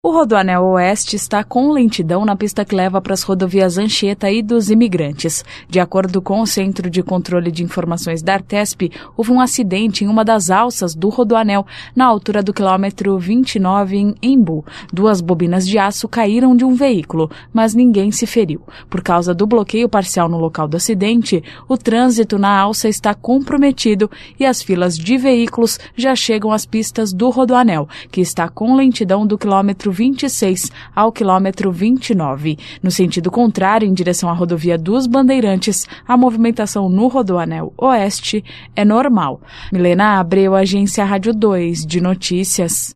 O Rodoanel Oeste está com lentidão na pista que leva para as rodovias Anchieta e dos Imigrantes. De acordo com o Centro de Controle de Informações da Artesp, houve um acidente em uma das alças do Rodoanel, na altura do quilômetro 29 em Embu. 2 bobinas de aço caíram de um veículo, mas ninguém se feriu. Por causa do bloqueio parcial no local do acidente, o trânsito na alça está comprometido e as filas de veículos já chegam às pistas do Rodoanel, que está com lentidão do quilômetro 26 ao quilômetro 29. No sentido contrário, em direção à rodovia dos Bandeirantes, a movimentação no Rodoanel Oeste é normal. Milena Abreu, Agência Rádio 2 de Notícias.